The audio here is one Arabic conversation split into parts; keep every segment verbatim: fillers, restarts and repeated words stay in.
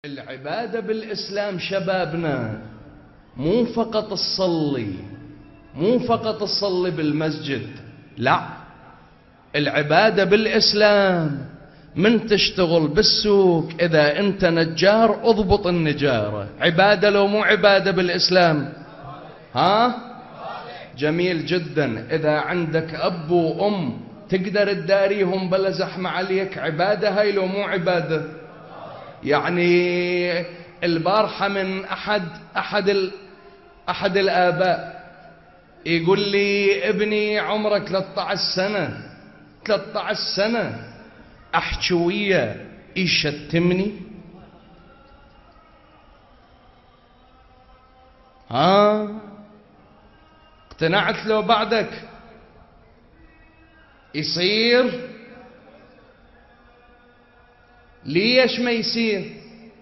العبادة بالإسلام شبابنا مو فقط تصلي، مو فقط تصلي بالمسجد، لا، العبادة بالإسلام من تشتغل بالسوق، إذا أنت نجار اضبط النجارة. عبادة لو مو عبادة بالإسلام؟ ها؟ جميل جدا. إذا عندك أب وأم تقدر تداريهم بلا زحمة عليك، عبادة هاي لو مو عبادة؟ يعني البارحة من أحد أحد ال أحد الآباء يقول لي ابني عمره ثلاثة عشر سنة، ثلاثة عشر سنة أحكي وياه يشتمني. ها اقتنعت لو بعدك؟ يصير؟ ليش ما يصير؟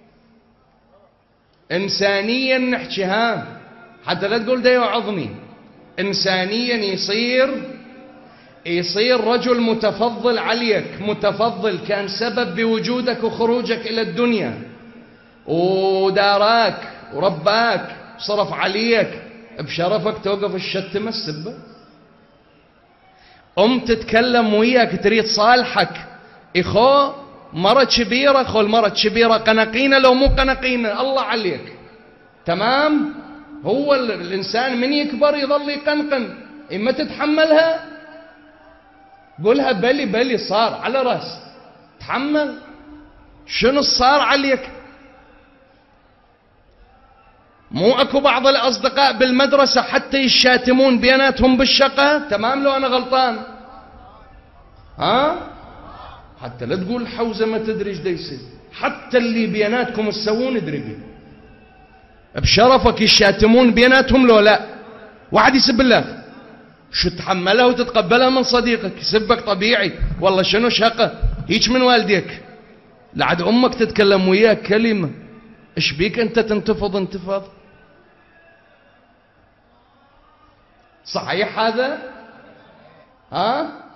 إنسانيا نحكي، ها حتى لا تقول ده يوعظني. إنسانيا يصير يصير رجل متفضل عليك، متفضل، كان سبب بوجودك وخروجك إلى الدنيا وداراك ورباك صرف عليك، بشرفك توقف الشتمة السبة؟ أم تتكلم وياك تريد صالحك، إخو مرة كبيرة، خو المرة كبيرة قنقينة لو مو قنقينة الله عليك، تمام؟ هو الإنسان من يكبر يظل يقنقن، إما تتحملها قولها بلي بلي صار على راس، تحمل. شنو صار عليك؟ مو اكو بعض الأصدقاء بالمدرسة حتى يشاتمون بيناتهم بالشقة؟ تمام لو أنا غلطان؟ ها؟ حتى لا تقول حوزة ما تدري ايش دا يصير، حتى اللي بيناتكم تسوون ادري بشرفك يشاتمون بيناتهم لو لا؟ واحد يسب الله، شو تحملها وتتقبلها من صديقك؟ يسبك طبيعي، والله شنو شقة هيك من والديك، لعد أمك تتكلم وياك كلمة، ايش بيك أنت تنتفض انتفاض؟ صحيح هذا؟ ها؟